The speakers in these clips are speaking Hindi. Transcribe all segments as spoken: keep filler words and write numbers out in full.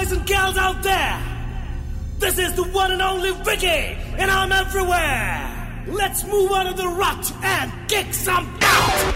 boys and girls out there. This is the one and only Ricky, and I'm everywhere. Let's move out of the rut and kick some out.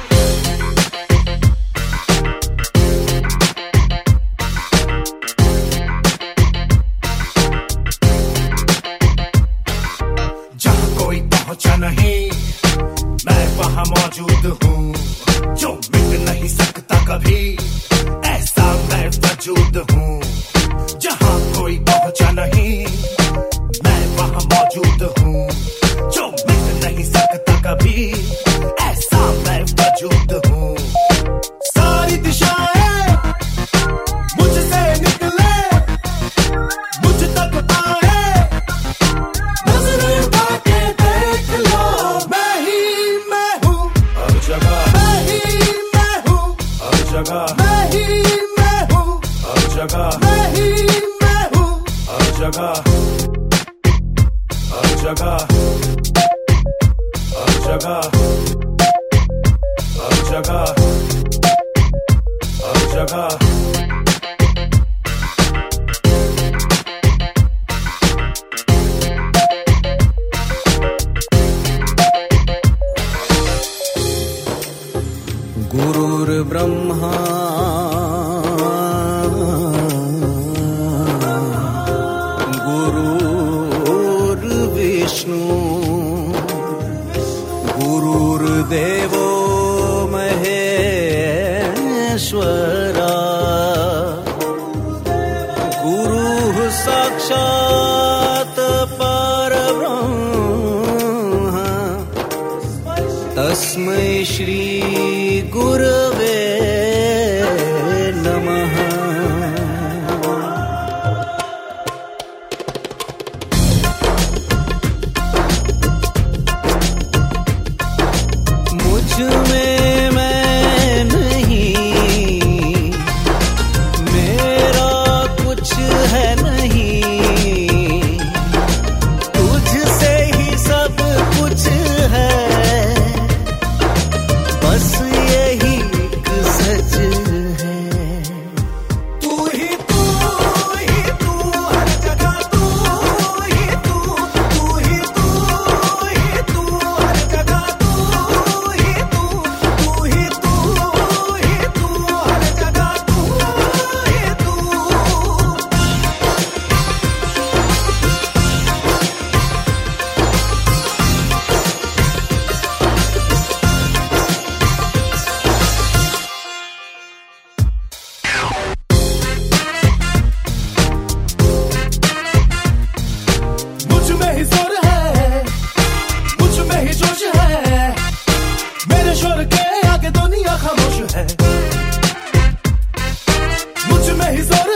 जहाँ कोई पहुंचा नहीं, मैं वहाँ मौजूद हूँ. जो मिट नहीं सकता कभी, ऐसा मैं वजूद हूँ. जहाँ कोई पहुंचा नहीं, मैं वहाँ मौजूद हूँ. जो मिट नहीं सकता कभी, ऐसा मैं वजूद हूँ. सारी दिशाएं मुझसे निकले, मुझ तक आए. नजरें उठा के देख लो, मैं ही मैं हूँ. हर जगह मैं ही मैं हूँ. हर जगह मैं ही मैं हूँ. हर जगह मैं ही मैं हूँ. हर जगह हर जगह हर जगह हर जगह हर जगह. गुरुर्ब्रह्मा गुरुर्विष्णु गुरुर्देवो महेश्वरा. गुरुः साक्षात् परब्रह्म, तस्मै श्री गुरवे नमः. मुझ में मैं नहीं, मेरा कुछ है नहीं. तुझसे ही सब कुछ है, बस यही एक सच है. तू ही तू ही तू, हर जगह तू ही तू. तू ही तू ही तू, हर जगह तू ही तू. तू ही तू ही तू, हर जगह तू ही तू. मुझ में ही जोर है, मुझ में ही जोश है. मेरे शोर के आगे दुनिया खामोश है. मुझ में ही जोर